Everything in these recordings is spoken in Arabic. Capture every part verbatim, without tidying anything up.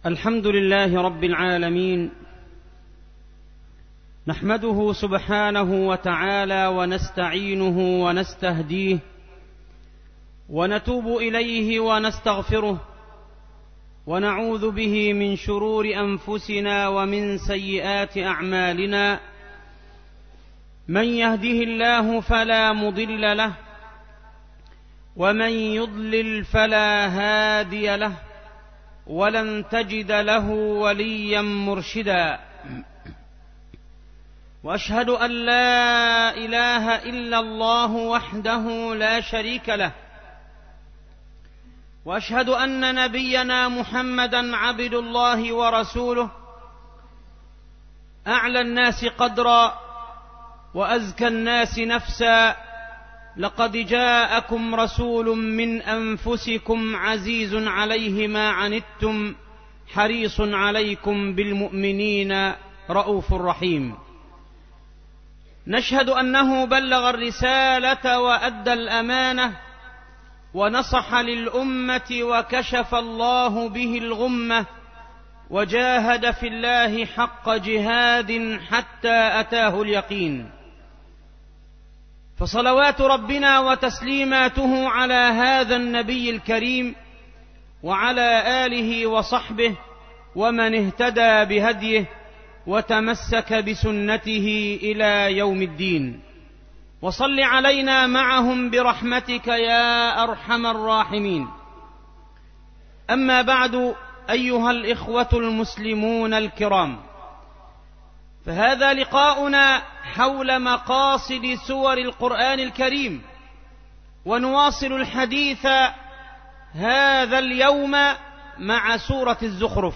الحمد لله رب العالمين، نحمده سبحانه وتعالى ونستعينه ونستهديه ونتوب إليه ونستغفره ونعوذ به من شرور أنفسنا ومن سيئات أعمالنا. من يهده الله فلا مضل له ومن يضلل فلا هادي له ولن تجد له وليا مرشدا. وأشهد أن لا إله إلا الله وحده لا شريك له، وأشهد أن نبينا محمدا عبد الله ورسوله، أعلى الناس قدرا وأزكى الناس نفسا. لقد جاءكم رسول من أنفسكم عزيز عليه ما عنتم حريص عليكم بالمؤمنين رؤوف رحيم. نشهد أنه بلغ الرسالة وأدى الأمانة ونصح للأمة وكشف الله به الغمة، وجاهد في الله حق جهاد حتى أتاه اليقين. فصلوات ربنا وتسليماته على هذا النبي الكريم وعلى آله وصحبه ومن اهتدى بهديه وتمسك بسنته إلى يوم الدين. وصل علينا معهم برحمتك يا أرحم الراحمين. أما بعد، أيها الإخوة المسلمون الكرام، فهذا لقاؤنا حول مقاصد سور القرآن الكريم، ونواصل الحديث هذا اليوم مع سورة الزخرف.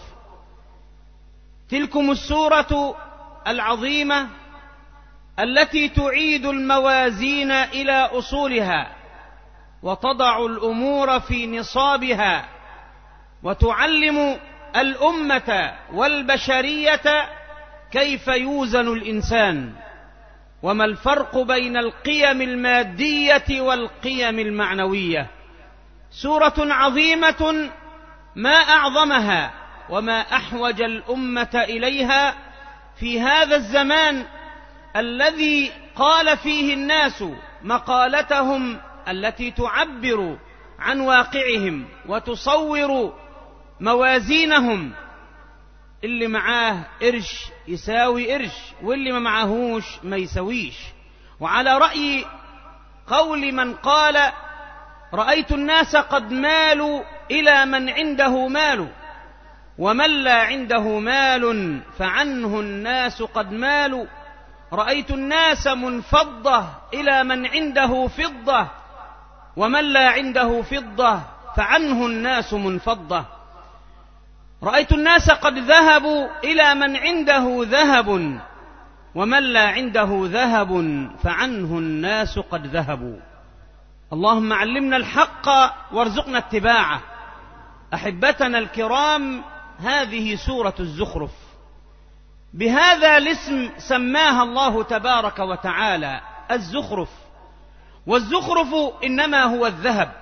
تلكم السورة العظيمة التي تعيد الموازين إلى أصولها وتضع الأمور في نصابها، وتعلم الأمة والبشرية كيف يوزن الإنسان، وما الفرق بين القيم المادية والقيم المعنوية. سورة عظيمة ما أعظمها وما أحوج الأمة إليها في هذا الزمان الذي قال فيه الناس مقالتهم التي تعبر عن واقعهم وتصور موازينهم. اللي معاه قرش يساوي قرش، واللي ما معاهوش ما يساويش. وعلى رأي قول من قال: رأيت الناس قد مالوا إلى من عنده مال، ومن لا عنده مال فعنه الناس قد مالوا. رأيت الناس منفضة إلى من عنده فضة، ومن لا عنده فضة فعنه الناس منفضة. رأيت الناس قد ذهبوا إلى من عنده ذهب، ومن لا عنده ذهب فعنه الناس قد ذهبوا. اللهم علمنا الحق وارزقنا اتباعه. أحبتنا الكرام، هذه سورة الزخرف، بهذا الاسم سماها الله تبارك وتعالى الزخرف. والزخرف إنما هو الذهب،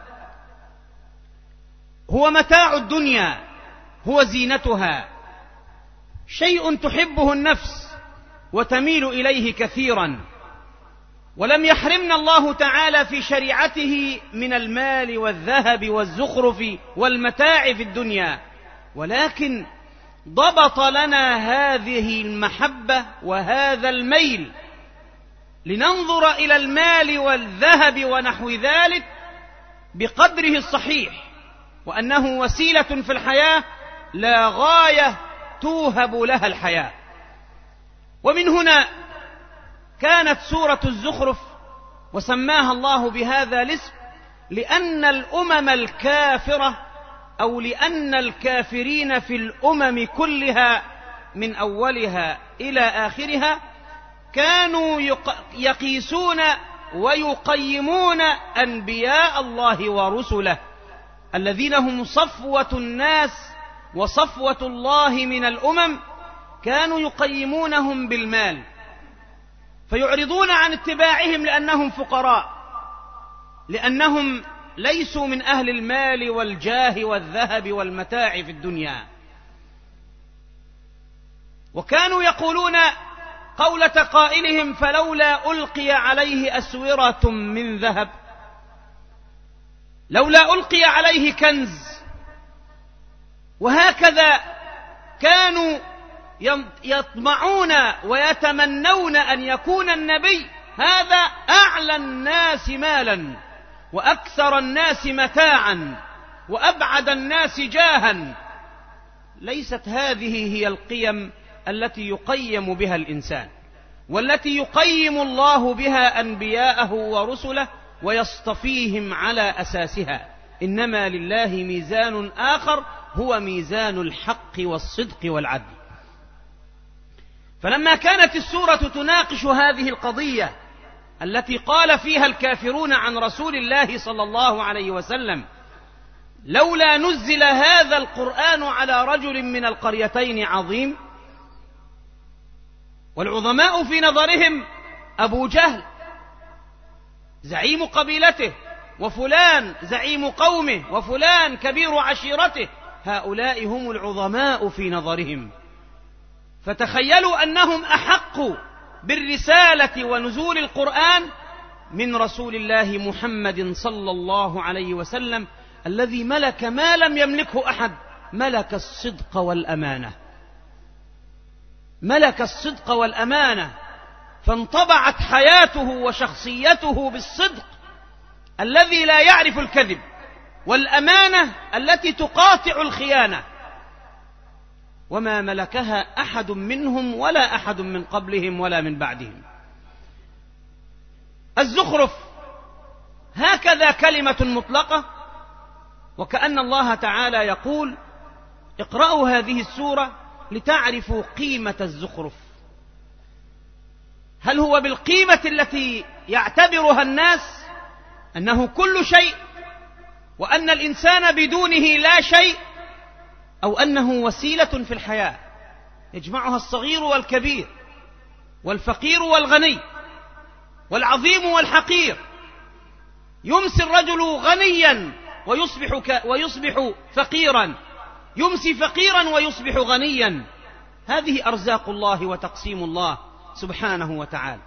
هو متاع الدنيا، هو زينتها، شيء تحبه النفس وتميل إليه كثيرا. ولم يحرمنا الله تعالى في شريعته من المال والذهب والزخرف والمتاع في الدنيا، ولكن ضبط لنا هذه المحبة وهذا الميل لننظر إلى المال والذهب ونحو ذلك بقدره الصحيح، وأنه وسيلة في الحياة لا غاية توهب لها الحياة. ومن هنا كانت سورة الزخرف وسماها الله بهذا الاسم، لأن الأمم الكافرة أو لأن الكافرين في الأمم كلها من أولها إلى آخرها كانوا يقيسون ويقيمون أنبياء الله ورسله الذين هم صفوة الناس وصفوة الله من الأمم، كانوا يقيمونهم بالمال، فيعرضون عن اتباعهم لأنهم فقراء، لأنهم ليسوا من أهل المال والجاه والذهب والمتاع في الدنيا. وكانوا يقولون قولة قائلهم: فلولا ألقي عليه أسورة من ذهب، لولا ألقي عليه كنز. وهكذا كانوا يطمعون ويتمنون أن يكون النبي هذا أعلى الناس مالا وأكثر الناس متاعا وأبعد الناس جاها. ليست هذه هي القيم التي يقيم بها الإنسان، والتي يقيم الله بها أنبياءه ورسله ويصطفيهم على أساسها. إنما لله ميزان آخر، هو ميزان الحق والصدق والعدل. فلما كانت السورة تناقش هذه القضية التي قال فيها الكافرون عن رسول الله صلى الله عليه وسلم: لولا نزل هذا القرآن على رجل من القريتين عظيم، والعظماء في نظرهم أبو جهل زعيم قبيلته، وفلان زعيم قومه، وفلان كبير عشيرته، هؤلاء هم العظماء في نظرهم. فتخيلوا أنهم أحق بالرسالة ونزول القرآن من رسول الله محمد صلى الله عليه وسلم، الذي ملك ما لم يملكه أحد، ملك الصدق والأمانة، ملك الصدق والأمانة، فانطبعت حياته وشخصيته بالصدق الذي لا يعرف الكذب، والأمانة التي تقاطع الخيانة، وما ملكها أحد منهم ولا أحد من قبلهم ولا من بعدهم. الزخرف هكذا كلمة مطلقة، وكأن الله تعالى يقول: اقرأوا هذه السورة لتعرفوا قيمة الزخرف. هل هو بالقيمة التي يعتبرها الناس أنه كل شيء، وأن الإنسان بدونه لا شيء، أو أنه وسيلة في الحياة يجمعها الصغير والكبير والفقير والغني والعظيم والحقير؟ يمسي الرجل غنيا ويصبح, ك... ويصبح فقيرا، يمسي فقيرا ويصبح غنيا. هذه أرزاق الله وتقسيم الله سبحانه وتعالى.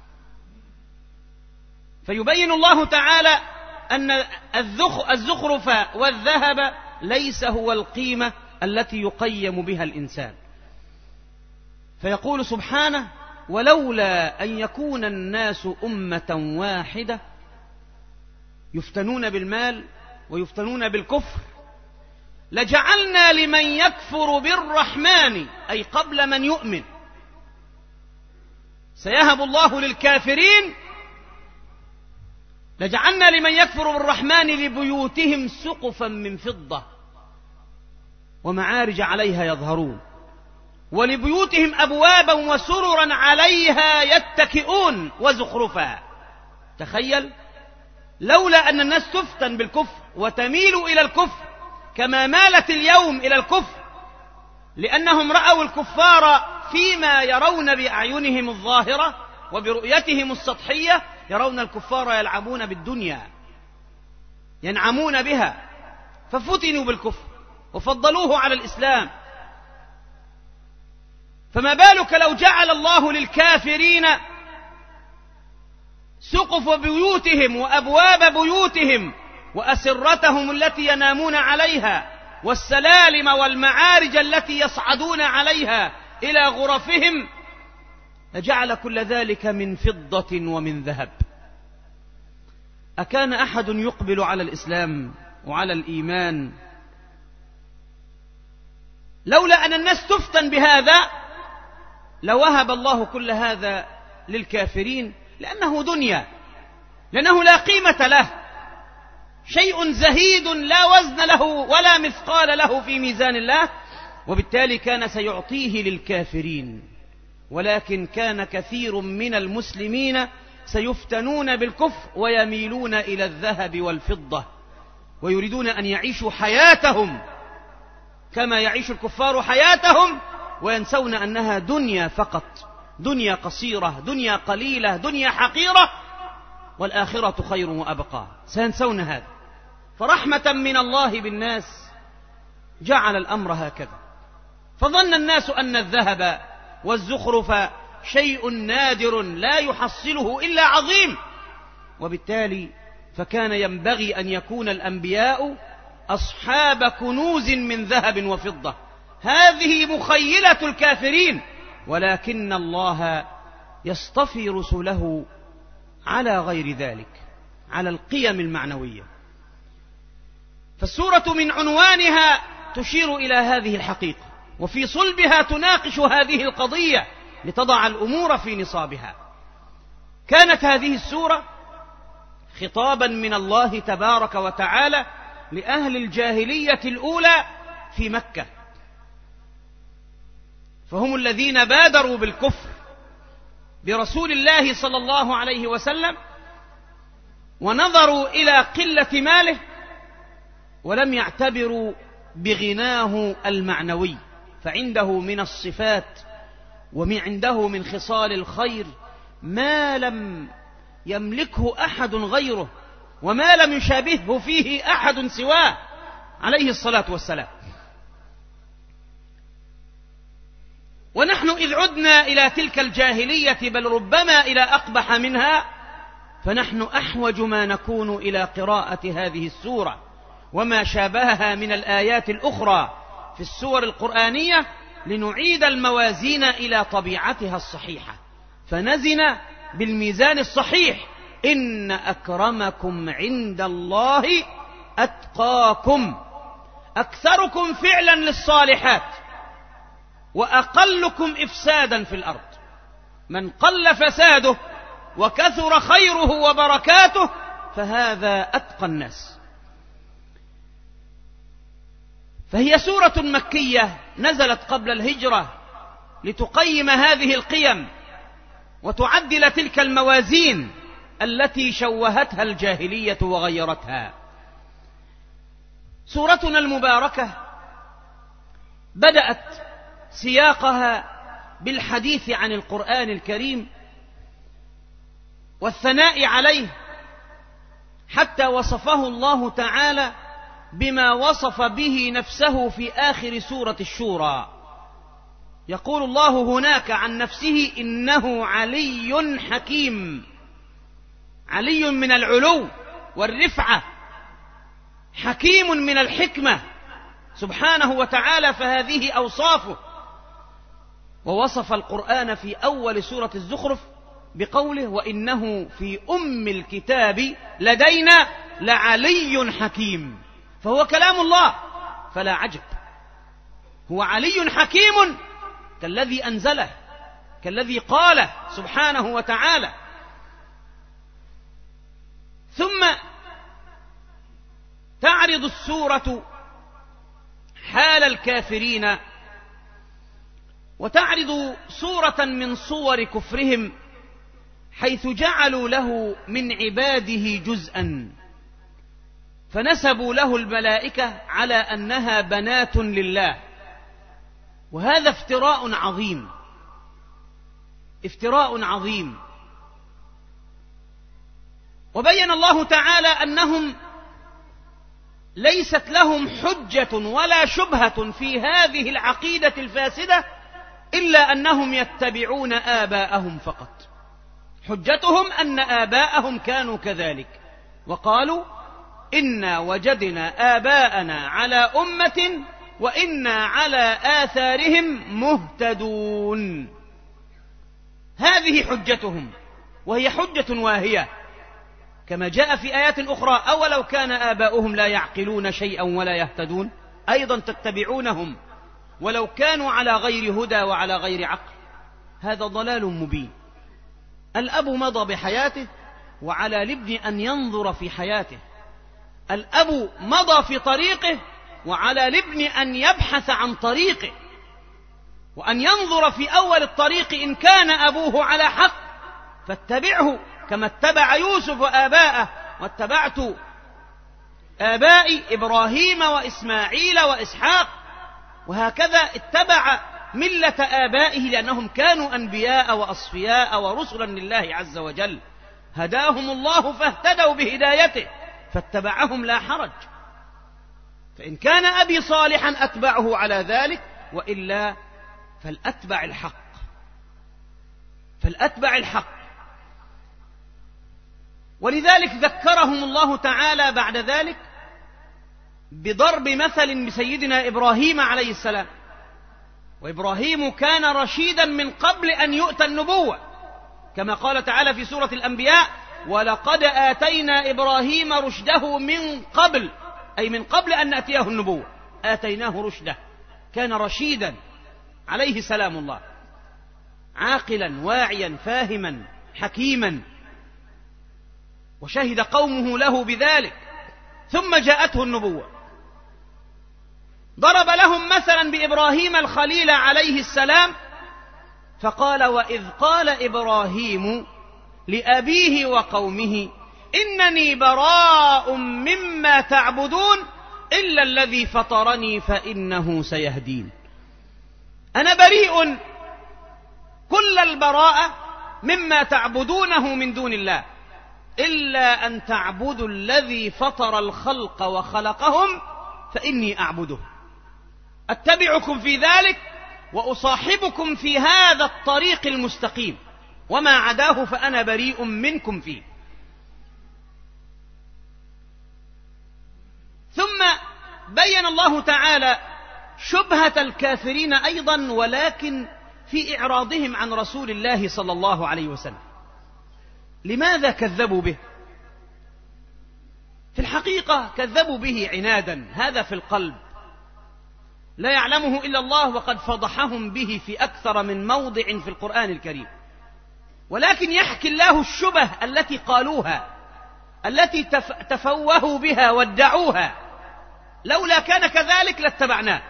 فيبين الله تعالى أن الزخ... الزخرف والذهب ليس هو القيمة التي يقيم بها الإنسان. فيقول سبحانه: ولولا أن يكون الناس أمة واحدة يفتنون بالمال ويفتنون بالكفر لجعلنا لمن يكفر بالرحمن، أي قبل من يؤمن، سيهب الله للكافرين، لجعلنا لمن يكفر بالرحمن لبيوتهم سقفا من فضة ومعارج عليها يظهرون، ولبيوتهم أبوابا وسررا عليها يتكئون وزخرفا. تخيل، لولا أن الناس تفتن بالكفر وتميل إلى الكفر كما مالت اليوم إلى الكفر، لأنهم رأوا الكفار فيما يرون بأعينهم الظاهرة وبرؤيتهم السطحية، يرون الكفار يلعبون بالدنيا ينعمون بها، ففتنوا بالكفر وفضلوه على الإسلام. فما بالك لو جعل الله للكافرين سقف بيوتهم وأبواب بيوتهم وأسرتهم التي ينامون عليها والسلالم والمعارج التي يصعدون عليها إلى غرفهم، لجعل كل ذلك من فضة ومن ذهب. أكان أحد يقبل على الإسلام وعلى الإيمان لولا أن الناس تفتن بهذا؟ لوهب الله كل هذا للكافرين، لأنه دنيا، لأنه لا قيمة له، شيء زهيد لا وزن له ولا مثقال له في ميزان الله، وبالتالي كان سيعطيه للكافرين. ولكن كان كثير من المسلمين سيفتنون بالكفر ويميلون إلى الذهب والفضة، ويريدون أن يعيشوا حياتهم كما يعيش الكفار حياتهم، وينسون أنها دنيا فقط، دنيا قصيرة، دنيا قليلة، دنيا حقيرة، والآخرة خير وأبقى. سينسون هذا. فرحمة من الله بالناس جعل الأمر هكذا، فظن الناس أن الذهب والزخرف شيء نادر لا يحصله إلا عظيم. وبالتالي فكان ينبغي أن يكون الأنبياء أصحاب كنوز من ذهب وفضة. هذه مخيلة الكافرين، ولكن الله يصطفي رسله على غير ذلك، على القيم المعنوية. فالسورة من عنوانها تشير إلى هذه الحقيقة، وفي صلبها تناقش هذه القضية لتضع الأمور في نصابها. كانت هذه السورة خطابا من الله تبارك وتعالى لأهل الجاهلية الأولى في مكة، فهم الذين بادروا بالكفر برسول الله صلى الله عليه وسلم، ونظروا إلى قلة ماله ولم يعتبروا بغناه المعنوي، فعنده من الصفات ومن عنده من خصال الخير ما لم يملكه أحد غيره، وما لم يشابهه فيه أحد سواه عليه الصلاة والسلام. ونحن إذ عدنا إلى تلك الجاهلية، بل ربما إلى أقبح منها، فنحن أحوج ما نكون إلى قراءة هذه السورة وما شابهها من الآيات الأخرى في السور القرآنية، لنعيد الموازين إلى طبيعتها الصحيحة، فنزن بالميزان الصحيح: إن أكرمكم عند الله أتقاكم، أكثركم فعلا للصالحات وأقلكم إفسادا في الأرض. من قل فساده وكثر خيره وبركاته فهذا أتقى الناس. فهي سورة مكية نزلت قبل الهجرة لتقيم هذه القيم وتعدل تلك الموازين التي شوهتها الجاهلية وغيرتها. سورتنا المباركة بدأت سياقها بالحديث عن القرآن الكريم والثناء عليه، حتى وصفه الله تعالى بما وصف به نفسه في آخر سورة الشورى. يقول الله هناك عن نفسه: إنه علي حكيم. علي من العلو والرفعة، حكيم من الحكمة سبحانه وتعالى، فهذه أوصافه. ووصف القرآن في أول سورة الزخرف بقوله: وإنه في أم الكتاب لدينا لعلي حكيم. فهو كلام الله، فلا عجب، هو علي حكيم كالذي أنزله، كالذي قاله سبحانه وتعالى. ثم تعرض السورة حال الكافرين، وتعرض صورة من صور كفرهم، حيث جعلوا له من عباده جزءا، فنسبوا له الملائكة على أنها بنات لله، وهذا افتراء عظيم، افتراء عظيم. وبين الله تعالى أنهم ليست لهم حجة ولا شبهة في هذه العقيدة الفاسدة إلا أنهم يتبعون آباءهم فقط. حجتهم أن آباءهم كانوا كذلك، وقالوا: إنا وجدنا آباءنا على أمة وإنا على آثارهم مهتدون. هذه حجتهم، وهي حجة واهية، كما جاء في آيات أخرى: أولو كان آباؤهم لا يعقلون شيئا ولا يهتدون، أيضا تتبعونهم ولو كانوا على غير هدى وعلى غير عقل. هذا ضلال مبين. الأب مضى بحياته وعلى الابن أن ينظر في حياته. الأب مضى في طريقه وعلى الابن أن يبحث عن طريقه، وأن ينظر في أول الطريق إن كان أبوه على حق فاتبعه، كما اتبع يوسف آباءه: واتبعت آبائي إبراهيم وإسماعيل وإسحاق. وهكذا اتبع ملة آبائه، لأنهم كانوا أنبياء وأصفياء ورسلا لله عز وجل، هداهم الله فاهتدوا بهدايته فاتبعهم لا حرج. فإن كان أبي صالحا أتبعه على ذلك، وإلا فالأتبع الحق فالأتبع الحق. ولذلك ذكرهم الله تعالى بعد ذلك بضرب مثل بسيدنا إبراهيم عليه السلام. وإبراهيم كان رشيدا من قبل أن يؤتى النبوة، كما قال تعالى في سورة الأنبياء: ولقد آتينا إبراهيم رشده من قبل، أي من قبل أن نأتيه النبوة آتيناه رشده. كان رشيدا عليه سلام الله، عاقلا واعيا فاهما حكيما، وشهد قومه له بذلك، ثم جاءته النبوة. ضرب لهم مثلا بإبراهيم الخليل عليه السلام فقال: وإذ قال إبراهيم لأبيه وقومه إنني براء مما تعبدون إلا الذي فطرني فإنه سيهدين. أنا بريء كل البراءة مما تعبدونه من دون الله، إلا أن تعبدوا الذي فطر الخلق وخلقهم فإني أعبده، أتبعكم في ذلك وأصاحبكم في هذا الطريق المستقيم، وما عداه فأنا بريء منكم فيه. ثم بين الله تعالى شبهة الكافرين أيضا، ولكن في إعراضهم عن رسول الله صلى الله عليه وسلم. لماذا كذبوا به؟ في الحقيقة كذبوا به عنادا، هذا في القلب لا يعلمه إلا الله، وقد فضحهم به في أكثر من موضع في القرآن الكريم. ولكن يحكي الله الشبه التي قالوها، التي تف... تفوهوا بها وادعوها. لولا كان كذلك لاتبعناه.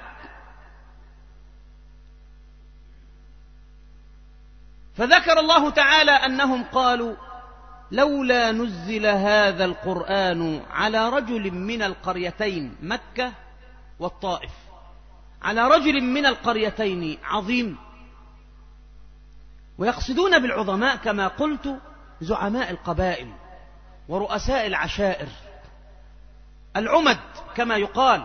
فذكر الله تعالى أنهم قالوا: لولا نزل هذا القرآن على رجل من القريتين، مكة والطائف، على رجل من القريتين عظيم. ويقصدون بالعظماء كما قلت زعماء القبائل ورؤساء العشائر، العمد كما يقال،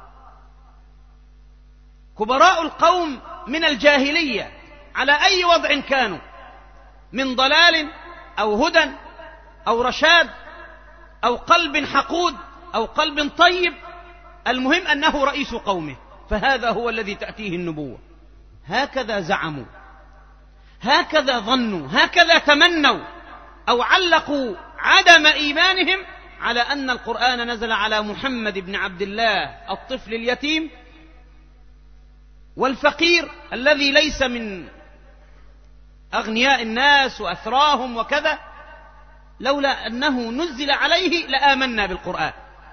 كبراء القوم من الجاهلية على أي وضع كانوا، من ضلال أو هدى أو رشاد أو قلب حقود أو قلب طيب، المهم أنه رئيس قومه، فهذا هو الذي تأتيه النبوة. هكذا زعموا، هكذا ظنوا، هكذا تمنوا، أو علقوا عدم إيمانهم على أن القرآن نزل على محمد بن عبد الله الطفل اليتيم والفقير الذي ليس من أغنياء الناس وأثراهم وكذا. لولا أنه نزل عليه لآمنا بالقرآن.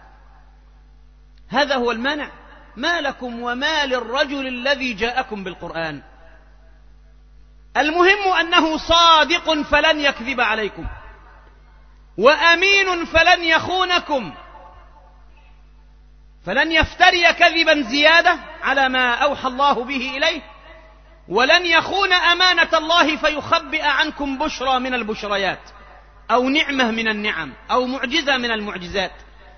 هذا هو المانع. ما لكم وما للرجل الذي جاءكم بالقرآن؟ المهم أنه صادق فلن يكذب عليكم، وأمين فلن يخونكم، فلن يفتري كذبا زيادة على ما أوحى الله به إليه، ولن يخون أمانة الله فيخبئ عنكم بشرى من البشريات، أو نعمة من النعم، أو معجزة من المعجزات.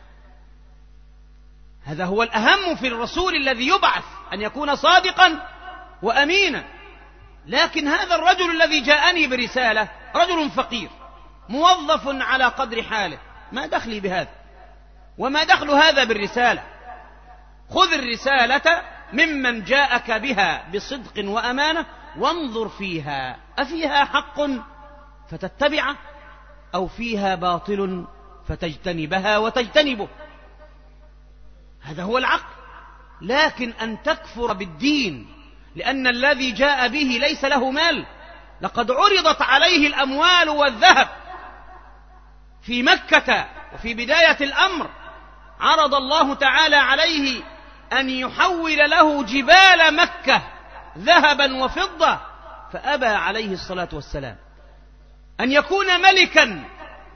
هذا هو الأهم في الرسول الذي يبعث، أن يكون صادقا وأمينا. لكن هذا الرجل الذي جاءني برسالة رجل فقير موظف على قدر حاله، ما دخلي بهذا، وما دخل هذا بالرسالة. خذ الرسالة ممن جاءك بها بصدق وأمانة، وانظر فيها أفيها حق فتتبعه، أو فيها باطل فتجتنبها وتجتنبه. هذا هو العقل. لكن أن تكفر بالدين لأن الذي جاء به ليس له مال. لقد عرضت عليه الأموال والذهب في مكة، وفي بداية الأمر عرض الله تعالى عليه أن يحول له جبال مكة ذهبا وفضة، فأبى عليه الصلاة والسلام. أن يكون ملكا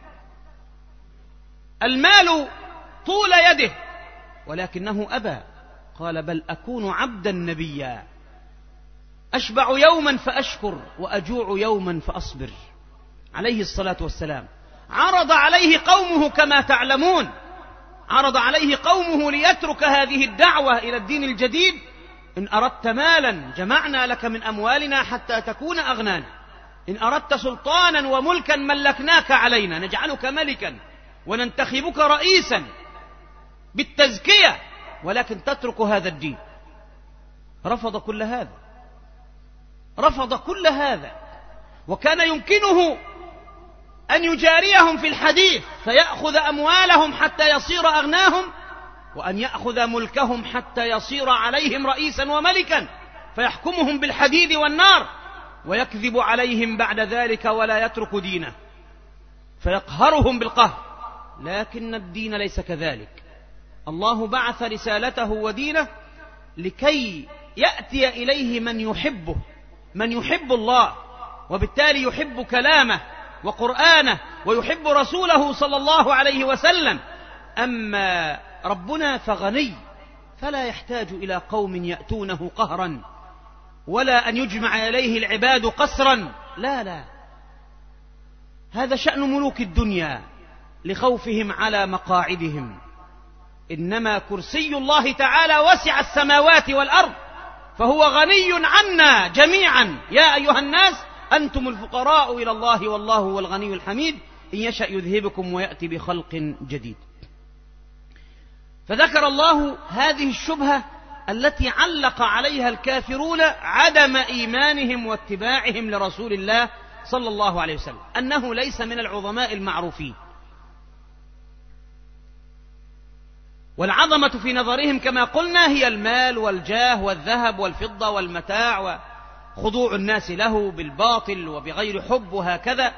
المال طول يده، ولكنه أبى، قال: بل أكون عبدا نبيا، أشبع يوما فأشكر وأجوع يوما فأصبر، عليه الصلاة والسلام. عرض عليه قومه كما تعلمون، عرض عليه قومه ليترك هذه الدعوة إلى الدين الجديد: إن أردت مالا جمعنا لك من أموالنا حتى تكون أغنانا، إن أردت سلطانا وملكا ملكناك علينا، نجعلك ملكا وننتخبك رئيسا بالتزكية، ولكن تترك هذا الدين. رفض كل هذا، رفض كل هذا. وكان يمكنه أن يجاريهم في الحديث فيأخذ أموالهم حتى يصير أغناهم، وأن يأخذ ملكهم حتى يصير عليهم رئيسا وملكا فيحكمهم بالحديد والنار، ويكذب عليهم بعد ذلك ولا يترك دينه فيقهرهم بالقهر. لكن الدين ليس كذلك. الله بعث رسالته ودينه لكي يأتي إليه من يحبه، من يحب الله، وبالتالي يحب كلامه وقرآنه ويحب رسوله صلى الله عليه وسلم. أما ربنا فغني، فلا يحتاج إلى قوم يأتونه قهرا، ولا أن يجمع إليه العباد قسرا. لا لا، هذا شأن ملوك الدنيا لخوفهم على مقاعدهم. إنما كرسي الله تعالى وسع السماوات والأرض، فهو غني عنا جميعا. يا أيها الناس أنتم الفقراء إلى الله والله هو الغني الحميد، إن يشأ يذهبكم ويأتي بخلق جديد. فذكر الله هذه الشبهة التي علق عليها الكافرون عدم إيمانهم واتباعهم لرسول الله صلى الله عليه وسلم، أنه ليس من العظماء المعروفين. والعظمة في نظرهم كما قلنا هي المال والجاه والذهب والفضة والمتاع وخضوع الناس له بالباطل وبغير حب وهكذا.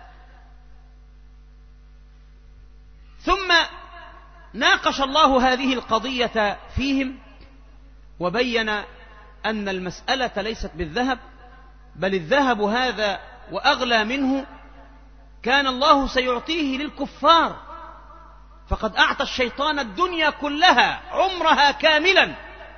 ثم ناقش الله هذه القضية فيهم وبين أن المسألة ليست بالذهب، بل الذهب هذا وأغلى منه كان الله سيعطيه للكفار، فقد أعطى الشيطان الدنيا كلها عمرها كاملا،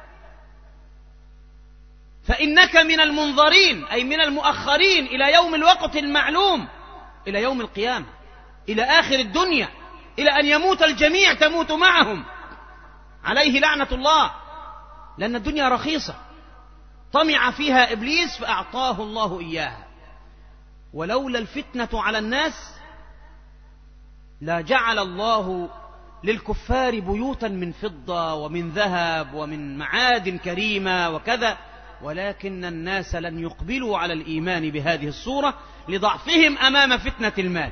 فإنك من المنظرين أي من المؤخرين إلى يوم الوقت المعلوم، إلى يوم القيامة، إلى آخر الدنيا، إلى أن يموت الجميع تموت معهم، عليه لعنة الله. لأن الدنيا رخيصة طمع فيها إبليس فأعطاه الله إياها. ولولا الفتنة على الناس لا جعل الله للكفار بيوتا من فضة ومن ذهب ومن معادن كريمة وكذا، ولكن الناس لن يقبلوا على الإيمان بهذه الصورة لضعفهم أمام فتنة المال.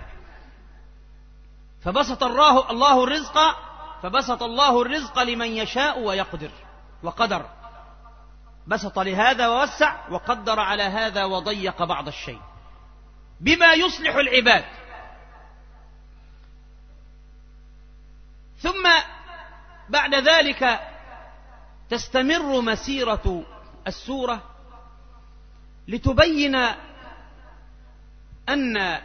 فبسط الله, الله الرزق فبسط الله الرزق لمن يشاء ويقدر وقدر، بسط لهذا ووسع، وقدر على هذا وضيق بعض الشيء بما يصلح العباد. ثم بعد ذلك تستمر مسيرة السورة لتبين أن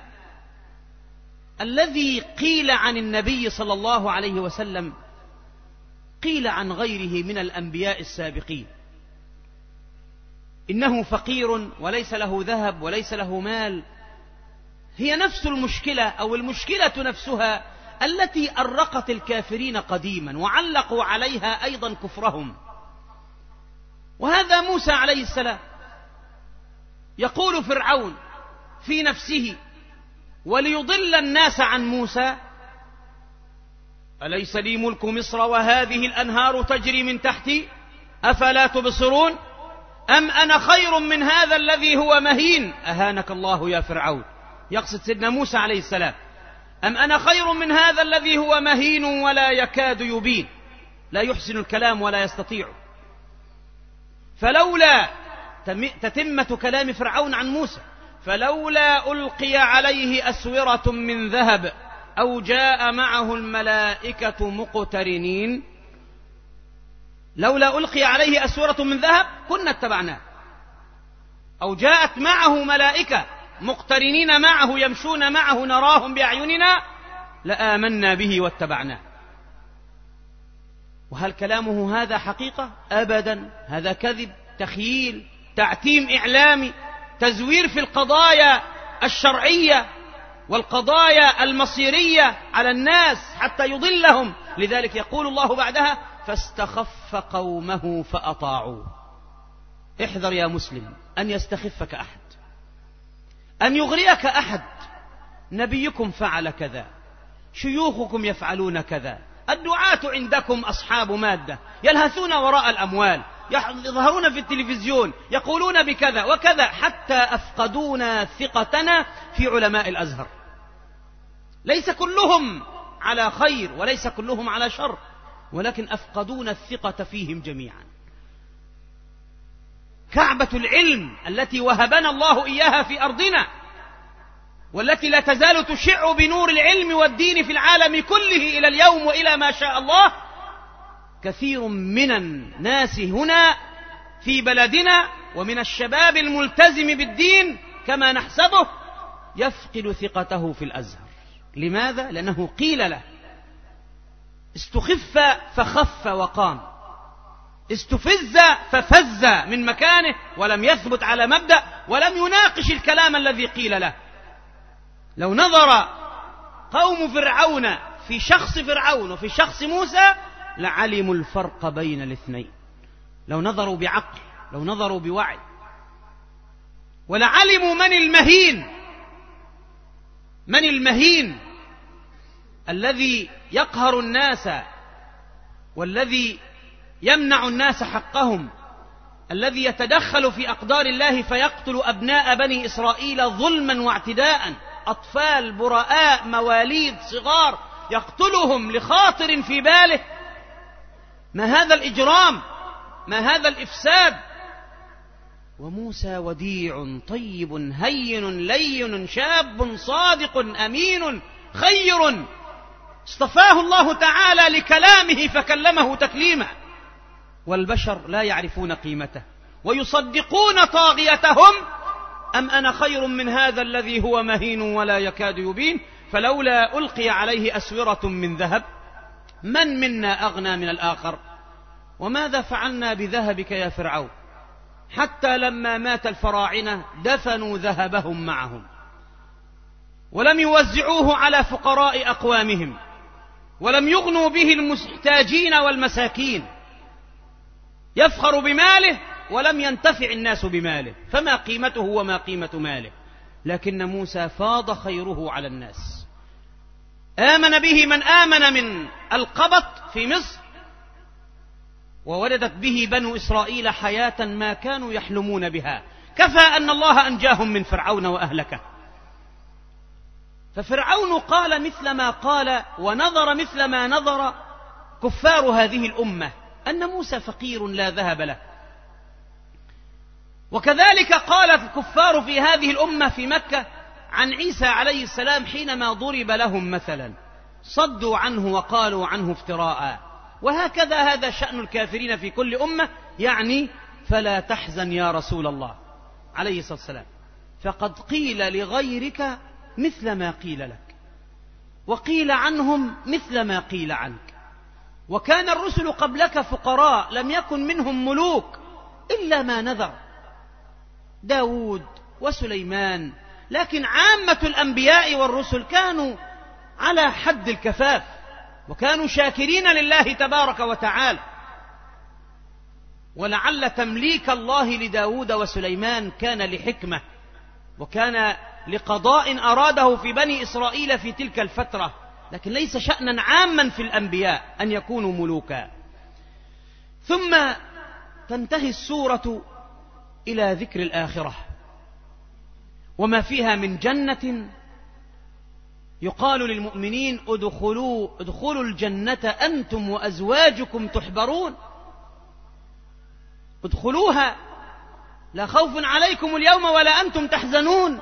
الذي قيل عن النبي صلى الله عليه وسلم قيل عن غيره من الأنبياء السابقين. إنه فقير وليس له ذهب وليس له مال، هي نفس المشكلة أو المشكلة نفسها التي أرقت الكافرين قديما وعلقوا عليها أيضا كفرهم. وهذا موسى عليه السلام. يقول فرعون في نفسه وليضل الناس عن موسى: أليس لي ملك مصر وهذه الأنهار تجري من تحتي أفلا تبصرون أم أنا خير من هذا الذي هو مهين. أهانك الله يا فرعون، يقصد سيدنا موسى عليه السلام. أم أنا خير من هذا الذي هو مهين ولا يكاد يبين، لا يحسن الكلام ولا يستطيع. فلولا تتمة كلام فرعون عن موسى: فلولا ألقي عليه أسورة من ذهب أو جاء معه الملائكة مقترنين. لولا ألقي عليه أسورة من ذهب كنا اتبعناه، أو جاءت معه ملائكة مقترنين معه يمشون معه نراهم بأعيننا لآمنا به واتبعناه. وهل كلامه هذا حقيقة؟ أبدا، هذا كذب، تخييل، تعتيم إعلامي، تزوير في القضايا الشرعية والقضايا المصيرية على الناس حتى يضلهم. لذلك يقول الله بعدها: فاستخف قومه فأطاعوه. احذر يا مسلم أن يستخفك أحد، أن يغريك أحد: نبيكم فعل كذا، شيوخكم يفعلون كذا، الدعاة عندكم أصحاب مادة يلهثون وراء الأموال، يظهرون في التلفزيون يقولون بكذا وكذا، حتى أفقدونا ثقتنا في علماء الأزهر. ليس كلهم على خير وليس كلهم على شر، ولكن أفقدونا الثقة فيهم جميعا. كعبة العلم التي وهبنا الله إياها في أرضنا، والتي لا تزال تشع بنور العلم والدين في العالم كله إلى اليوم وإلى ما شاء الله، كثير من الناس هنا في بلدنا ومن الشباب الملتزم بالدين كما نحسبه يفقد ثقته في الأزهر. لماذا؟ لأنه قيل له، استخف فخف وقام، استفز ففز من مكانه ولم يثبت على مبدأ ولم يناقش الكلام الذي قيل له. لو نظر قوم فرعون في شخص فرعون وفي شخص موسى لعلموا الفرق بين الاثنين، لو نظروا بعقل، لو نظروا بوعي، ولعلموا من المهين، من المهين الذي يقهر الناس والذي يمنع الناس حقهم، الذي يتدخل في أقدار الله فيقتل أبناء بني إسرائيل ظلما واعتداء، أطفال براء مواليد صغار يقتلهم لخاطر في باله. ما هذا الإجرام؟ ما هذا الإفساد؟ وموسى وديع طيب هين لين شاب صادق أمين خير، اصطفاه الله تعالى لكلامه فكلمه تكليما، والبشر لا يعرفون قيمته ويصدقون طاغيتهم. أم أنا خير من هذا الذي هو مهين ولا يكاد يبين، فلولا ألقي عليه أسورة من ذهب، من منا أغنى من الآخر؟ وماذا فعلنا بذهبك يا فرعون؟ حتى لما مات الفراعنة دفنوا ذهبهم معهم ولم يوزعوه على فقراء أقوامهم ولم يغنوا به المحتاجين والمساكين. يفخر بماله ولم ينتفع الناس بماله، فما قيمته وما قيمة ماله؟ لكن موسى فاض خيره على الناس، آمن به من آمن من القبط في مصر، وولدت به بنو إسرائيل حياة ما كانوا يحلمون بها. كفى أن الله أنجاهم من فرعون وأهلكه. ففرعون قال مثل ما قال ونظر مثل ما نظر كفار هذه الأمة، أن موسى فقير لا ذهب له. وكذلك قال الكفار في هذه الأمة في مكة عن عيسى عليه السلام حينما ضرب لهم مثلا، صدوا عنه وقالوا عنه افتراء. وهكذا هذا شأن الكافرين في كل أمة، يعني فلا تحزن يا رسول الله عليه الصلاة والسلام، فقد قيل لغيرك مثل ما قيل لك، وقيل عنهم مثل ما قيل عنك. وكان الرسل قبلك فقراء لم يكن منهم ملوك إلا ما نذر، داود وسليمان، لكن عامة الأنبياء والرسل كانوا على حد الكفاف وكانوا شاكرين لله تبارك وتعالى. ولعل تمليك الله لداود وسليمان كان لحكمة، وكان لقضاء أراده في بني إسرائيل في تلك الفترة، لكن ليس شأنا عاما في الأنبياء أن يكونوا ملوكا. ثم تنتهي السورة إلى ذكر الآخرة وما فيها من جنة، يقال للمؤمنين ادخلوا, ادخلوا الجنة أنتم وأزواجكم تحبرون، ادخلوها لا خوف عليكم اليوم ولا أنتم تحزنون.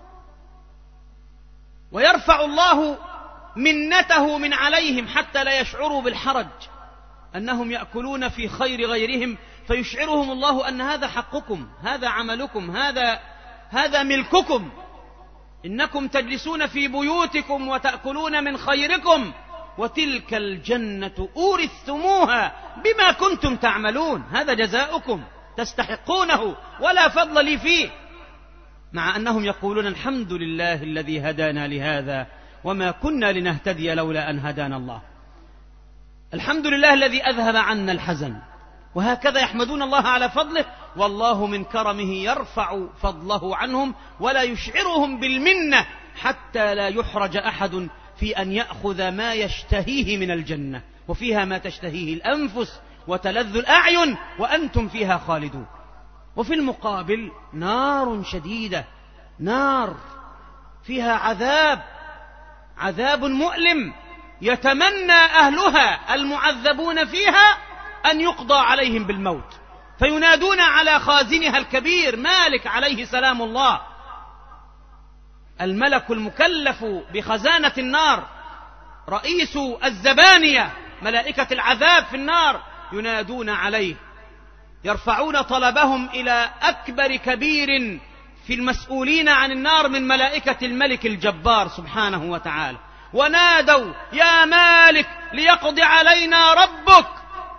ويرفع الله منته من عليهم حتى لا يشعروا بالحرج أنهم يأكلون في خير غيرهم، فيشعرهم الله أن هذا حقكم، هذا عملكم، هذا هذا ملككم، إنكم تجلسون في بيوتكم وتأكلون من خيركم، وتلك الجنة أورثتموها بما كنتم تعملون، هذا جزاؤكم تستحقونه ولا فضل لي فيه. مع أنهم يقولون الحمد لله الذي هدانا لهذا وما كنا لنهتدي لولا أن هدانا الله. الحمد لله الذي أذهب عنا الحزن وهكذا يحمدون الله على فضله، والله من كرمه يرفع فضله عنهم ولا يشعرهم بالمنة حتى لا يحرج أحد في أن يأخذ ما يشتهيه من الجنة، وفيها ما تشتهيه الأنفس وتلذ الأعين وأنتم فيها خالدون. وفي المقابل نار شديدة، نار فيها عذاب، عذاب مؤلم يتمنى أهلها المعذبون فيها أن يقضى عليهم بالموت، فينادون على خازنها الكبير مالك عليه سلام الله، الملك المكلف بخزانة النار، رئيس الزبانية ملائكة العذاب في النار، ينادون عليه، يرفعون طلبهم إلى أكبر كبير في المسؤولين عن النار من ملائكة الملك الجبار سبحانه وتعالى، ونادوا يا مالك ليقضي علينا ربك،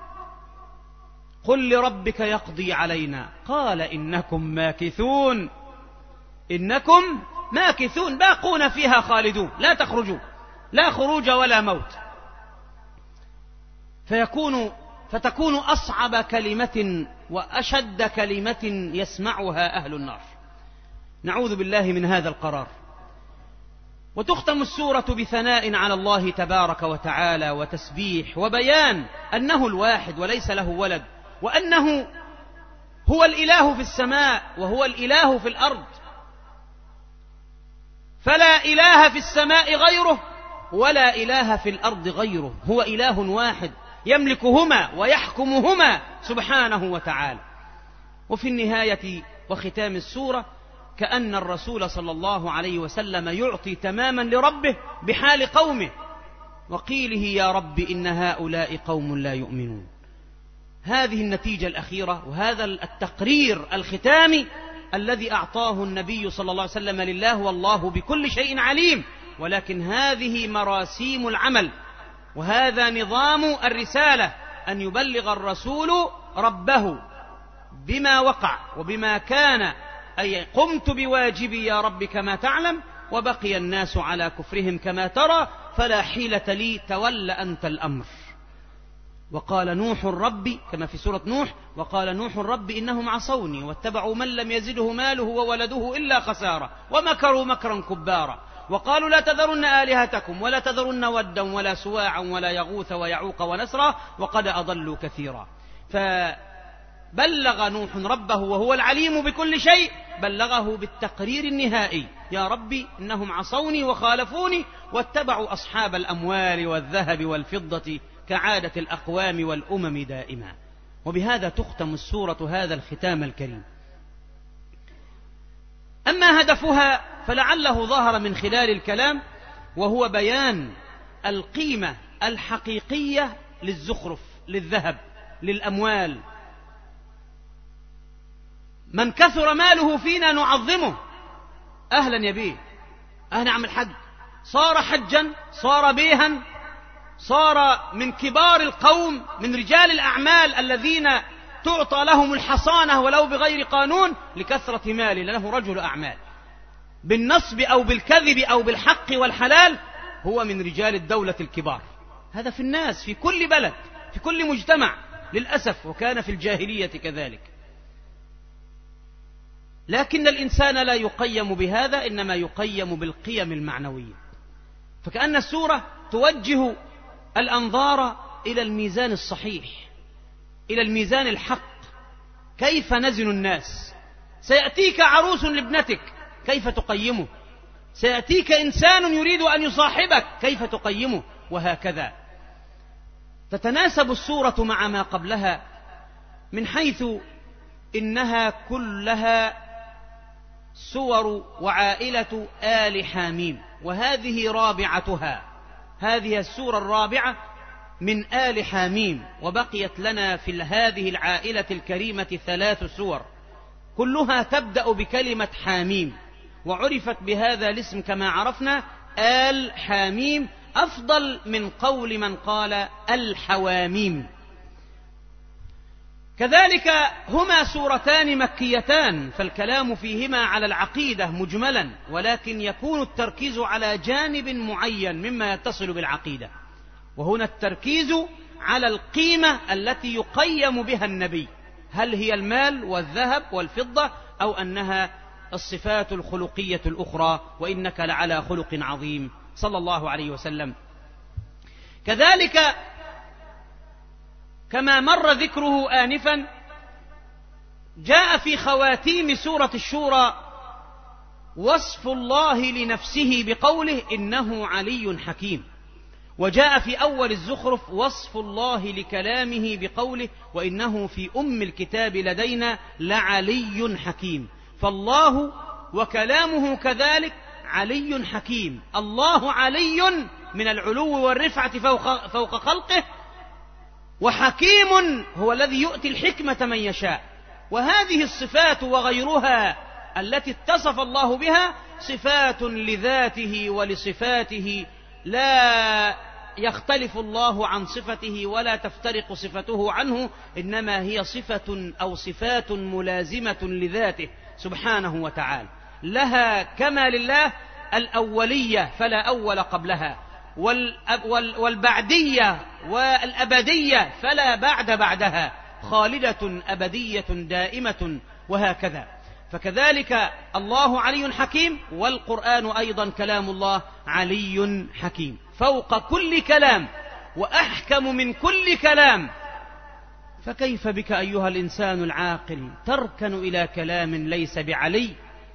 قل لربك يقضي علينا، قال إنكم ماكثون، إنكم ماكثون، باقون فيها خالدون، لا تخرجوا، لا خروج ولا موت. فيكون فتكون أصعب كلمة وأشد كلمة يسمعها أهل النار. نعوذ بالله من هذا القرار. وتختم السورة بثناء على الله تبارك وتعالى وتسبيح وبيان أنه الواحد وليس له ولد، وأنه هو الإله في السماء وهو الإله في الأرض، فلا إله في السماء غيره ولا إله في الأرض غيره، هو إله واحد يملكهما ويحكمهما سبحانه وتعالى. وفي النهاية وختام السورة كأن الرسول صلى الله عليه وسلم يعطي تماما لربه بحال قومه، وقيله يا رب إن هؤلاء قوم لا يؤمنون. هذه النتيجة الأخيرة وهذا التقرير الختامي الذي أعطاه النبي صلى الله عليه وسلم لله، والله بكل شيء عليم، ولكن هذه مراسيم العمل وهذا نظام الرسالة، أن يبلغ الرسول ربه بما وقع وبما كان، أي قمت بواجبي يا رب كما تعلم، وبقي الناس على كفرهم كما ترى، فلا حيلة لي، تول أنت الأمر. وقال نوح ربي كما في سورة نوح، وقال نوح ربي إنهم عصوني واتبعوا من لم يزده ماله وولده إلا خسارة ومكروا مكرا كبارا، وقالوا لا تذرن آلهتكم ولا تذرن ودا ولا سواعا ولا يغوث ويعوق ونسرا وقد أضلوا كثيرا. فبلغ نوح ربه وهو العليم بكل شيء، بلغه بالتقرير النهائي يا ربي إنهم عصوني وخالفوني واتبعوا أصحاب الأموال والذهب والفضة كعادة الأقوام والأمم دائما. وبهذا تختم السورة هذا الختام الكريم. أما هدفها فلعله ظهر من خلال الكلام، وهو بيان القيمة الحقيقية للزخرف، للذهب، للأموال. من كثر ماله فينا نعظمه، أهلا يا بيه، أهلا عم الحج، صار حجا، صار بيها، صار من كبار القوم، من رجال الأعمال الذين تعطى لهم الحصانة ولو بغير قانون لكثرة ماله، لأنه رجل أعمال بالنصب أو بالكذب أو بالحق والحلال، هو من رجال الدولة الكبار. هذا في الناس في كل بلد في كل مجتمع للأسف، وكان في الجاهلية كذلك. لكن الإنسان لا يقيم بهذا، إنما يقيم بالقيم المعنوية. فكأن السورة توجه الأنظار إلى الميزان الصحيح، إلى الميزان الحق. كيف نزن الناس؟ سيأتيك عروس لابنتك، كيف تقيمه؟ سيأتيك إنسان يريد أن يصاحبك، كيف تقيمه؟ وهكذا تتناسب السورة مع ما قبلها من حيث إنها كلها سور وعائلة آل حاميم، وهذه رابعتها، هذه السورة الرابعة من آل حاميم. وبقيت لنا في هذه العائلة الكريمة ثلاث سور كلها تبدأ بكلمة حاميم، وعرفت بهذا الاسم كما عرفنا آل حاميم، أفضل من قول من قال الحواميم. كذلك هما سورتان مكيتان، فالكلام فيهما على العقيدة مجملا، ولكن يكون التركيز على جانب معين مما يتصل بالعقيدة، وهنا التركيز على القيمة التي يقيم بها النبي، هل هي المال والذهب والفضة أو أنها الصفات الخلقية الأخرى، وإنك لعلى خلق عظيم صلى الله عليه وسلم. كذلك كما مر ذكره آنفا جاء في خواتيم سورة الشورى وصف الله لنفسه بقوله إنه علي حكيم، وجاء في أول الزخرف وصف الله لكلامه بقوله وإنه في أم الكتاب لدينا لعلي حكيم. فالله وكلامه كذلك علي حكيم، الله علي من العلو والرفعة فوق, فوق خلقه، وحكيم هو الذي يؤتي الحكمة من يشاء. وهذه الصفات وغيرها التي اتصف الله بها صفات لذاته ولصفاته، لا يختلف الله عن صفته ولا تفترق صفته عنه، إنما هي صفة أو صفات ملازمة لذاته سبحانه وتعالى، لها كما لله الأولية فلا أول قبلها، والبعدية والأبدية فلا بعد بعدها، خالدة أبدية دائمة، وهكذا. فكذلك الله علي حكيم، والقرآن أيضا كلام الله علي حكيم فوق كل كلام وأحكم من كل كلام. فكيف بك أيها الإنسان العاقل تركن إلى كلام ليس بعلي،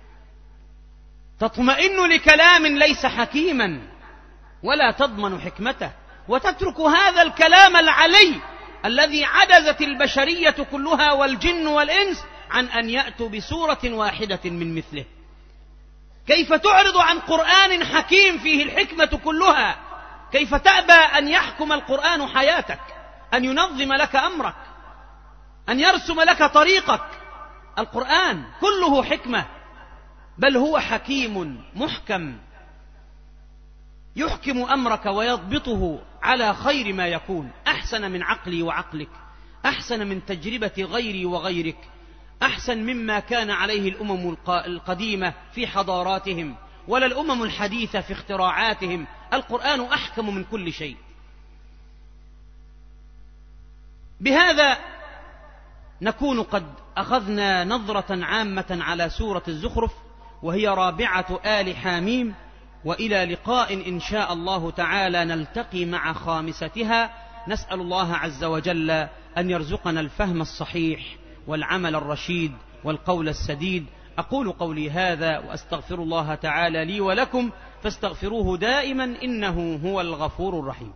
تطمئن لكلام ليس حكيما ولا تضمن حكمته، وتترك هذا الكلام العلي الذي عجزت البشرية كلها والجن والإنس عن أن يأتوا بسورة واحدة من مثله. كيف تعرض عن قرآن حكيم فيه الحكمة كلها؟ كيف تأبى أن يحكم القرآن حياتك، أن ينظم لك أمرك، أن يرسم لك طريقك؟ القرآن كله حكمة، بل هو حكيم محكم يحكم أمرك ويضبطه على خير ما يكون، أحسن من عقلي وعقلك، أحسن من تجربة غيري وغيرك، أحسن مما كان عليه الأمم القديمة في حضاراتهم ولا الأمم الحديثة في اختراعاتهم. القرآن أحكم من كل شيء. بهذا نكون قد أخذنا نظرة عامة على سورة الزخرف، وهي رابعة آل حاميم، وإلى لقاء إن شاء الله تعالى نلتقي مع خامستها. نسأل الله عز وجل أن يرزقنا الفهم الصحيح والعمل الرشيد والقول السديد. أقول قولي هذا وأستغفر الله تعالى لي ولكم، فاستغفروه دائما إنه هو الغفور الرحيم.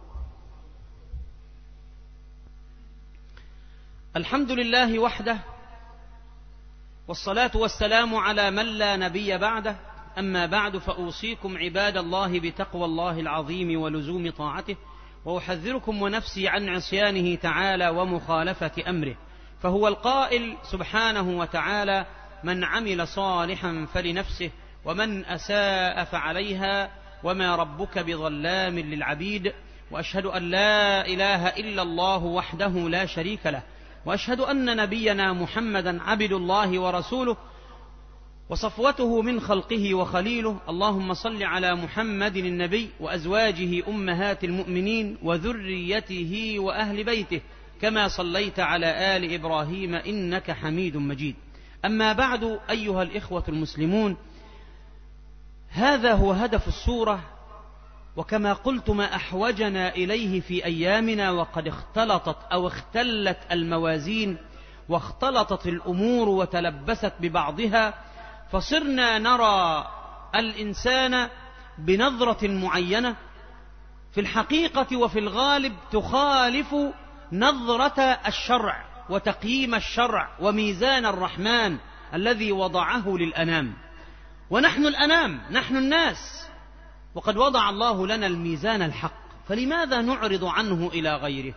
الحمد لله وحده، والصلاة والسلام على من لا نبي بعده. أما بعد، فأوصيكم عباد الله بتقوى الله العظيم ولزوم طاعته، وأحذركم ونفسي عن عصيانه تعالى ومخالفة أمره، فهو القائل سبحانه وتعالى: من عمل صالحا فلنفسه ومن أساء فعليها وما ربك بظلام للعبيد. وأشهد أن لا إله إلا الله وحده لا شريك له، وأشهد أن نبينا محمدا عبد الله ورسوله وصفوته من خلقه وخليله. اللهم صل على محمد النبي وأزواجه أمهات المؤمنين وذريته وأهل بيته كما صليت على آل إبراهيم إنك حميد مجيد. أما بعد، أيها الإخوة المسلمون، هذا هو هدف السورة، وكما قلت ما أحوجنا إليه في أيامنا، وقد اختلطت أو اختلت الموازين واختلطت الأمور وتلبست ببعضها، فصرنا نرى الإنسان بنظرة معينة في الحقيقة وفي الغالب تخالف نظرة الشرع وتقييم الشرع وميزان الرحمن الذي وضعه للأنام. ونحن الأنام، نحن الناس، وقد وضع الله لنا الميزان الحق، فلماذا نعرض عنه إلى غيره؟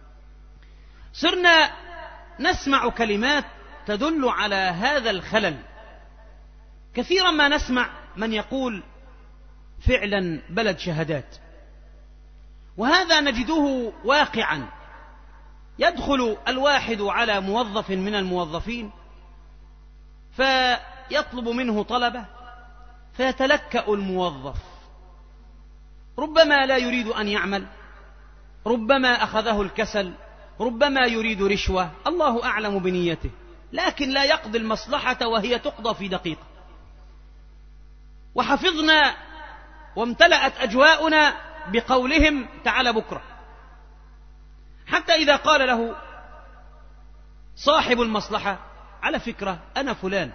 صرنا نسمع كلمات تدل على هذا الخلل. كثيرا ما نسمع من يقول فعلا بلد شهادات، وهذا نجده واقعا. يدخل الواحد على موظف من الموظفين فيطلب منه طلبة، فيتلكأ الموظف، ربما لا يريد أن يعمل، ربما أخذه الكسل، ربما يريد رشوة، الله أعلم بنيته، لكن لا يقضي المصلحة وهي تقضى في دقيقة. وحفظنا وامتلأت أجواؤنا بقولهم تعال بكرة، حتى إذا قال له صاحب المصلحة على فكرة أنا فلان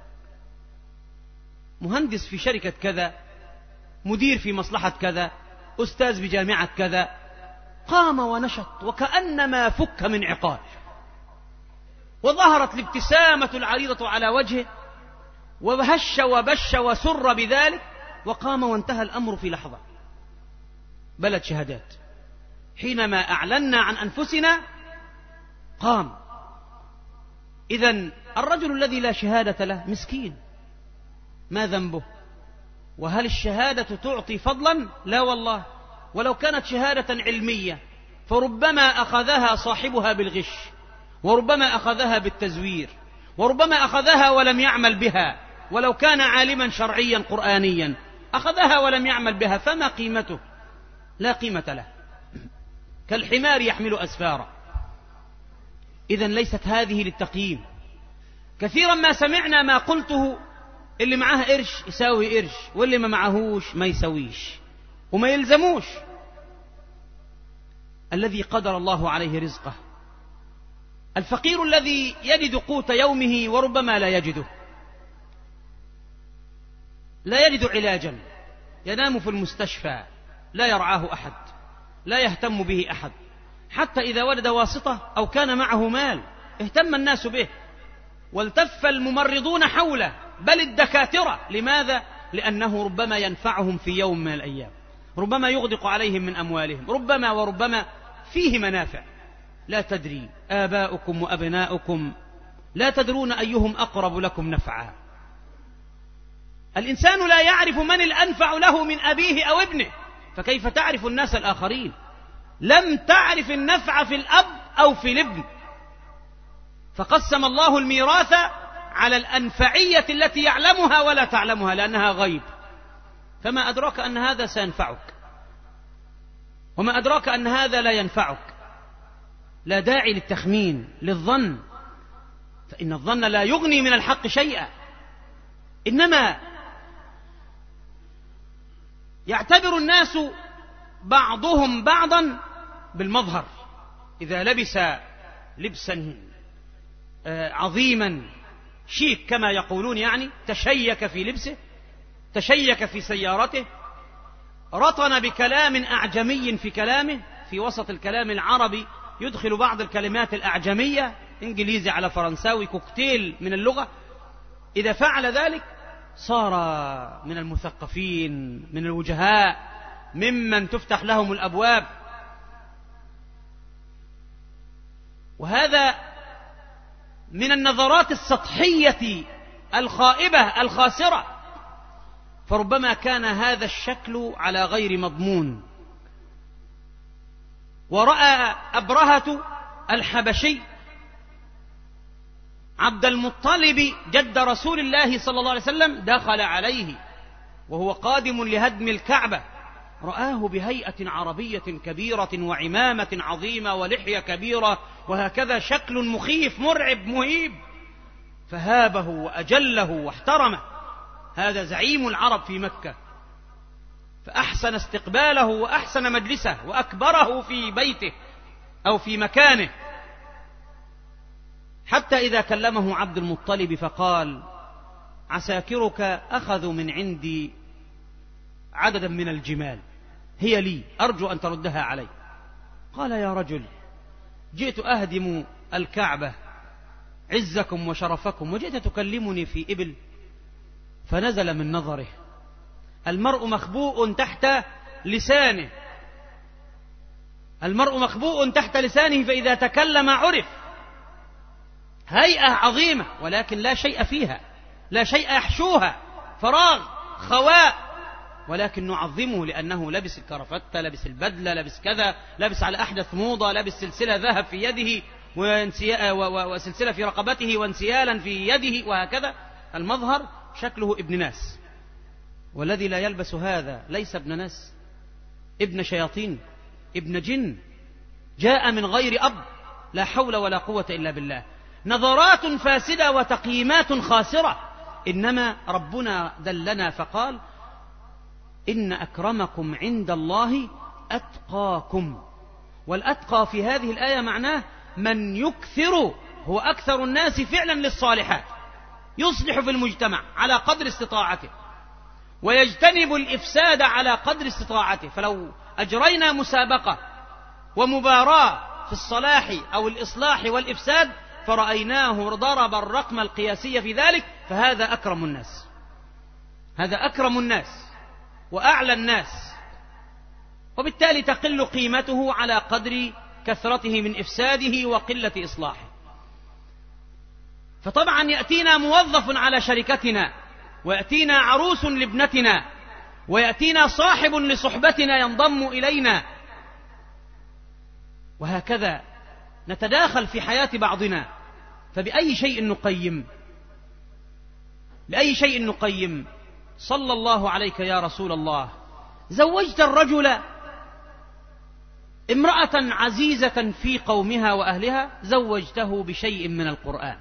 مهندس في شركة كذا، مدير في مصلحة كذا، أستاذ بجامعة كذا، قام ونشط وكأنما فك من عقال، وظهرت الابتسامة العريضة على وجهه، وهش وبش وسر بذلك، وقام وانتهى الأمر في لحظة. بلد شهادات. حينما أعلنا عن أنفسنا قام. إذن الرجل الذي لا شهادة له مسكين، ما ذنبه؟ وهل الشهادة تعطي فضلا؟ لا والله. ولو كانت شهادة علمية فربما أخذها صاحبها بالغش، وربما أخذها بالتزوير، وربما أخذها ولم يعمل بها، ولو كان عالما شرعيا قرآنيا أخذها ولم يعمل بها، فما قيمته؟ لا قيمة له، كالحمار يحمل أسفارا. إذن ليست هذه للتقييم. كثيرا ما سمعنا ما قلته، اللي معاه قرش يساوي قرش، واللي ما معهوش ما يسويش وما يلزموش. الذي قدر الله عليه رزقه، الفقير الذي يجد قوت يومه وربما لا يجده، لا يجد علاجا، ينام في المستشفى، لا يرعاه أحد، لا يهتم به أحد، حتى إذا وجد واسطة أو كان معه مال اهتم الناس به، والتف الممرضون حوله، بل الدكاترة. لماذا؟ لأنه ربما ينفعهم في يوم من الأيام، ربما يغدق عليهم من أموالهم، ربما وربما فيه منافع. لا تدري آباؤكم وأبناؤكم، لا تدرون أيهم أقرب لكم نفعا. الإنسان لا يعرف من الأنفع له من أبيه أو ابنه، فكيف تعرف الناس الآخرين؟ لم تعرف النفع في الأب أو في الابن. فقسم الله الميراث على الأنفعية التي يعلمها ولا تعلمها لأنها غيب. فما أدراك أن هذا سينفعك، وما أدراك أن هذا لا ينفعك. لا داعي للتخمين، للظن، فإن الظن لا يغني من الحق شيئا. إنما يعتبر الناس بعضهم بعضا بالمظهر. إذا لبس لبسا عظيما شيك كما يقولون، يعني تشيك في لبسه، تشيك في سيارته، رطن بكلام أعجمي في كلامه، في وسط الكلام العربي يدخل بعض الكلمات الأعجمية، إنجليزي على فرنساوي، كوكتيل من اللغة. إذا فعل ذلك صار من المثقفين، من الوجهاء، ممن تفتح لهم الأبواب. وهذا من النظرات السطحية الخائبة الخاسرة. فربما كان هذا الشكل على غير مضمون. ورأى أبرهة الحبشي عبد المطلب جد رسول الله صلى الله عليه وسلم دخل عليه وهو قادم لهدم الكعبة، رآه بهيئة عربية كبيرة وعمامة عظيمة ولحية كبيرة، وهكذا شكل مخيف مرعب مهيب، فهابه وأجله واحترمه. هذا زعيم العرب في مكة، فأحسن استقباله وأحسن مجلسه وأكبره في بيته أو في مكانه، حتى إذا كلمه عبد المطلب فقال: عساكرك أخذوا من عندي عددا من الجمال، هي لي، أرجو أن تردها علي. قال: يا رجل، جئت أهدم الكعبة عزكم وشرفكم، وجئت تكلمني في إبل؟ فنزل من نظره. المرء مخبوء تحت لسانه، المرء مخبوء تحت لسانه، فإذا تكلم عرف. هيئة عظيمة ولكن لا شيء فيها، لا شيء يحشوها، فراغ، خواء، ولكن نعظمه لأنه لبس الكرافتة، لبس البدلة، لبس كذا، لبس على أحدث موضة، لبس سلسلة ذهب في يده وسلسلة في رقبته وانسيالا في يده، وهكذا. المظهر شكله ابن ناس، والذي لا يلبس هذا ليس ابن ناس، ابن شياطين، ابن جن. جاء من غير أب، لا حول ولا قوة إلا بالله. نظرات فاسدة وتقييمات خاسرة. إنما ربنا دلنا فقال: إن أكرمكم عند الله أتقاكم. والأتقى في هذه الآية معناه من يكثر، هو أكثر الناس فعلا للصالحات، يصلح في المجتمع على قدر استطاعته، ويجتنب الإفساد على قدر استطاعته. فلو أجرينا مسابقة ومباراة في الصلاح أو الإصلاح والإفساد فرأيناه ضرب الرقم القياسي في ذلك، فهذا أكرم الناس، هذا أكرم الناس وأعلى الناس، وبالتالي تقل قيمته على قدر كثرته من إفساده وقلة إصلاحه. فطبعا يأتينا موظف على شركتنا، ويأتينا عروس لابنتنا، ويأتينا صاحب لصحبتنا ينضم إلينا، وهكذا نتداخل في حياة بعضنا. فبأي شيء نقيم؟ بأي شيء نقيم؟ صلى الله عليك يا رسول الله. زوجت الرجل امرأة عزيزة في قومها وأهلها، زوجته بشيء من القرآن.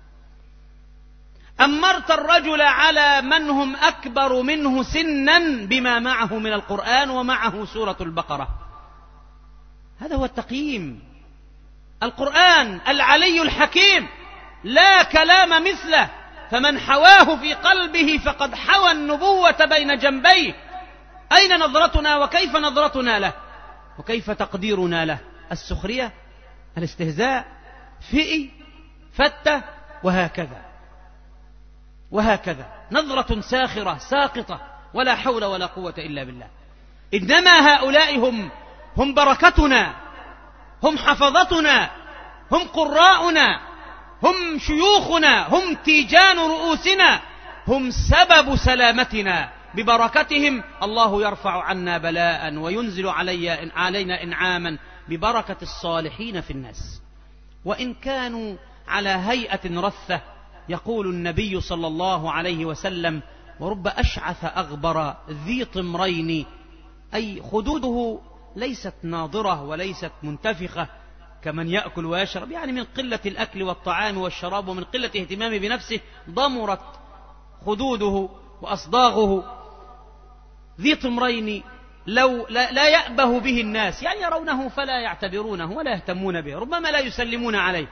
أمرت الرجل على من هم أكبر منه سنا بما معه من القرآن ومعه سورة البقرة. هذا هو التقييم. القرآن العلي الحكيم لا كلام مثله، فمن حواه في قلبه فقد حوى النبوة بين جنبيه. أين نظرتنا وكيف نظرتنا له وكيف تقديرنا له؟ السخرية، الاستهزاء، فئي، فتة، وهكذا وهكذا. نظرة ساخرة ساقطة، ولا حول ولا قوة إلا بالله. إنما هؤلاء هم هم بركتنا، هم حفظتنا، هم قراؤنا، هم شيوخنا، هم تيجان رؤوسنا، هم سبب سلامتنا. ببركتهم الله يرفع عنا بلاء وينزل علي علينا إنعاما ببركة الصالحين في الناس. وإن كانوا على هيئة رثة، يقول النبي صلى الله عليه وسلم: ورب أشعث أغبر ذي طمرين، أي خدوده ليست ناضرة وليست منتفخة كمن يأكل ويشرب، يعني من قلة الأكل والطعام والشراب ومن قلة اهتمام بنفسه ضمرت خدوده وأصداغه. ذي طمرين لو لا, لا يأبه به الناس، يعني يرونه فلا يعتبرونه ولا يهتمون به، ربما لا يسلمون عليه.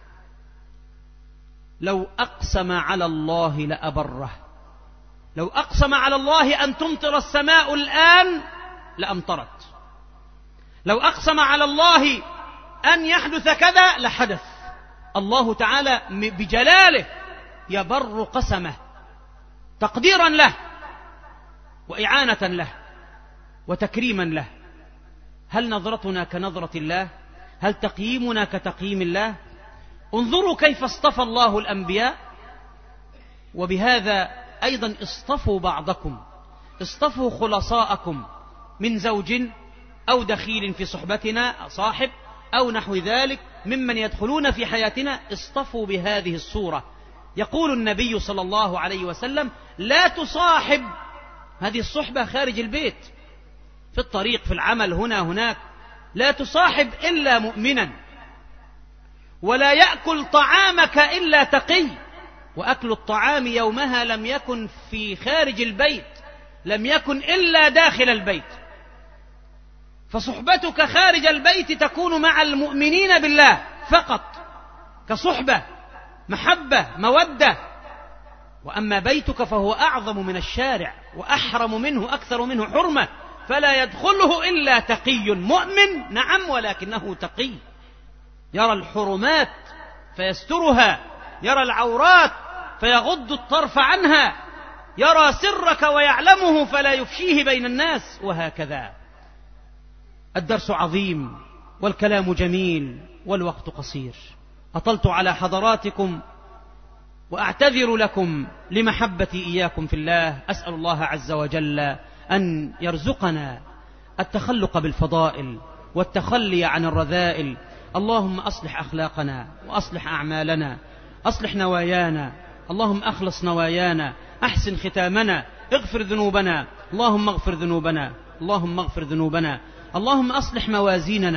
لو أقسم على الله لأبره، لو أقسم على الله أن تمطر السماء الآن لأمطرت، لو أقسم على الله أن يحدث كذا لحدث. الله تعالى بجلاله يبر قسمه تقديرا له وإعانة له وتكريما له. هل نظرتنا كنظرة الله؟ هل تقييمنا كتقييم الله؟ انظروا كيف اصطفى الله الأنبياء، وبهذا أيضا اصطفوا بعضكم، اصطفوا خلصاءكم من زوج أو دخيل في صحبتنا صاحب أو نحو ذلك ممن يدخلون في حياتنا، اصطفوا بهذه الصورة. يقول النبي صلى الله عليه وسلم: لا تصاحب، هذه الصحبة خارج البيت، في الطريق، في العمل، هنا هناك، لا تصاحب إلا مؤمنا، ولا يأكل طعامك إلا تقي. وأكل الطعام يومها لم يكن في خارج البيت، لم يكن إلا داخل البيت. فصحبتك خارج البيت تكون مع المؤمنين بالله فقط، كصحبة، محبة، مودة. وأما بيتك فهو أعظم من الشارع وأحرم منه، أكثر منه حرمة، فلا يدخله إلا تقي مؤمن، نعم، ولكنه تقي، يرى الحرمات فيسترها، يرى العورات فيغض الطرف عنها، يرى سرك ويعلمه فلا يفشيه بين الناس، وهكذا. الدرس عظيم والكلام جميل والوقت قصير. أطلت على حضراتكم وأعتذر لكم لمحبتي إياكم في الله. أسأل الله عز وجل أن يرزقنا التخلق بالفضائل والتخلي عن الرذائل. اللهم أصلح أخلاقنا وأصلح أعمالنا، أصلح نوايانا، اللهم أخلص نوايانا، أحسن ختامنا، اغفر ذنوبنا، اللهم اغفر ذنوبنا، اللهم اغفر ذنوبنا، اللهم أصلح موازيننا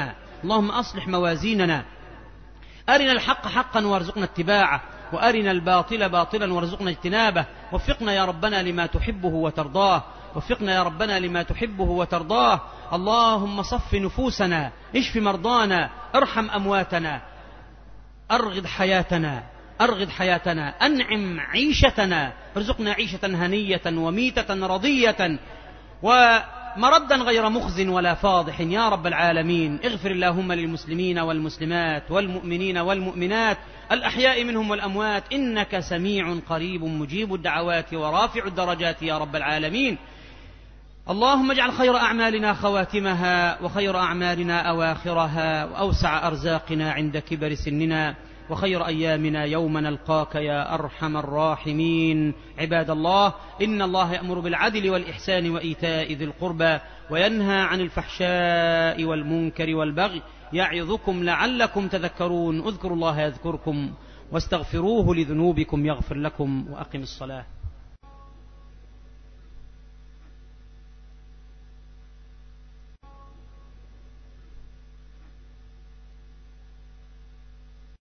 اللهم أصلح موازيننا، أرنا الحق حقا وارزقنا اتباعه، وأرنا الباطل باطلا وارزقنا اجتنابه. وفقنا يا ربنا لما تحبه وترضاه، وفقنا يا ربنا لما تحبه وترضاه. اللهم صف نفوسنا، اشف مرضانا، ارحم أمواتنا، أرغد حياتنا أرغد حياتنا أنعم عيشتنا، ارزقنا عيشة هنية وميتة رضية ومردا غير مخز ولا فاضح يا رب العالمين. اغفر اللهم للمسلمين والمسلمات والمؤمنين والمؤمنات الأحياء منهم والأموات، إنك سميع قريب مجيب الدعوات ورافع الدرجات يا رب العالمين. اللهم اجعل خير أعمالنا خواتمها، وخير أعمالنا أواخرها، وأوسع أرزاقنا عند كبر سننا، وخير أيامنا يوم نلقاك يا أرحم الراحمين. عباد الله، إن الله يأمر بالعدل والإحسان وإيتاء ذي القربى، وينهى عن الفحشاء والمنكر والبغي، يعظكم لعلكم تذكرون. اذكروا الله يذكركم، واستغفروه لذنوبكم يغفر لكم، وأقم الصلاة.